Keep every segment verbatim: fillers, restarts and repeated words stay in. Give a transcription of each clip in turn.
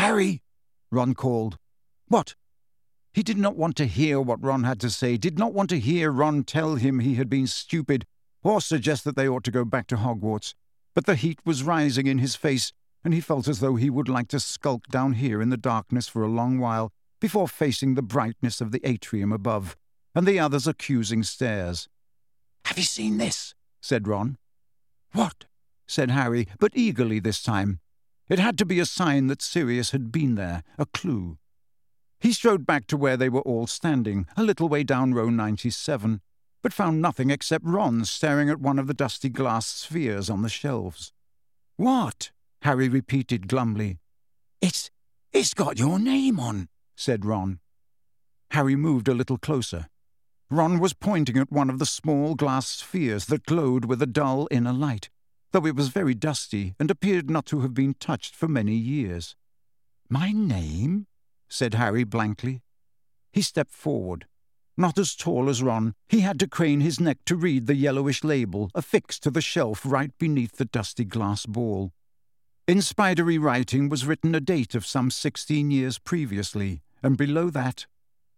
"Harry!" Ron called. "What?" He did not want to hear what Ron had to say, did not want to hear Ron tell him he had been stupid, or suggest that they ought to go back to Hogwarts. But the heat was rising in his face, and he felt as though he would like to skulk down here in the darkness for a long while before facing the brightness of the atrium above, and the others' accusing stares. "Have you seen this?" said Ron. "What?" said Harry, but eagerly this time. It had to be a sign that Sirius had been there, a clue. He strode back to where they were all standing, a little way down row ninety-seven, but found nothing except Ron staring at one of the dusty glass spheres on the shelves. "What?" Harry repeated glumly. It's, it's got your name on," said Ron. Harry moved a little closer. Ron was pointing at one of the small glass spheres that glowed with a dull inner light, though it was very dusty and appeared not to have been touched for many years. "My name?" said Harry blankly. He stepped forward. Not as tall as Ron, he had to crane his neck to read the yellowish label affixed to the shelf right beneath the dusty glass ball. In spidery writing was written a date of some sixteen years previously, and below that,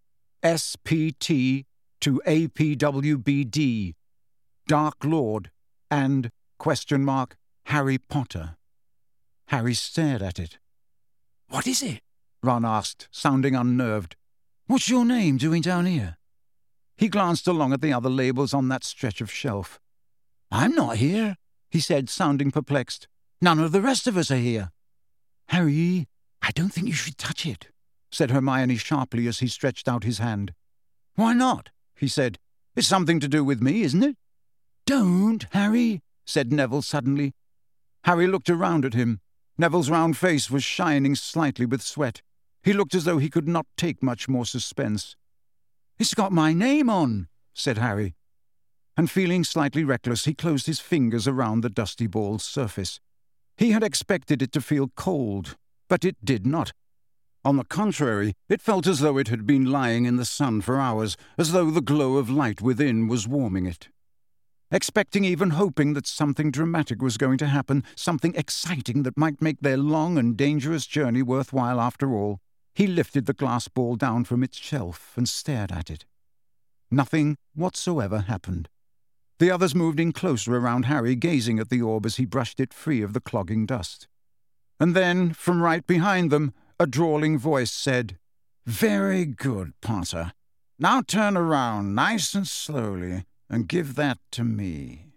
S P T to A P W B D, Dark Lord, and, question mark, Harry Potter. Harry stared at it. "What is it?" Ron asked, sounding unnerved. "What's your name doing down here?" He glanced along at the other labels on that stretch of shelf. "I'm not here," he said, sounding perplexed. "None of the rest of us are here." "Harry, I don't think you should touch it," said Hermione sharply as he stretched out his hand. "Why not?" he said. "It's something to do with me, isn't it?" "Don't, Harry," said Neville suddenly. Harry looked around at him. Neville's round face was shining slightly with sweat. He looked as though he could not take much more suspense. "It's got my name on," said Harry. And feeling slightly reckless, he closed his fingers around the dusty ball's surface. He had expected it to feel cold, but it did not. On the contrary, it felt as though it had been lying in the sun for hours, as though the glow of light within was warming it. Expecting, even hoping, that something dramatic was going to happen, something exciting that might make their long and dangerous journey worthwhile after all, he lifted the glass ball down from its shelf and stared at it. Nothing whatsoever happened. The others moved in closer around Harry, gazing at the orb as he brushed it free of the clogging dust. And then, from right behind them, a drawling voice said, "Very good, Potter. Now turn around nice and slowly and give that to me."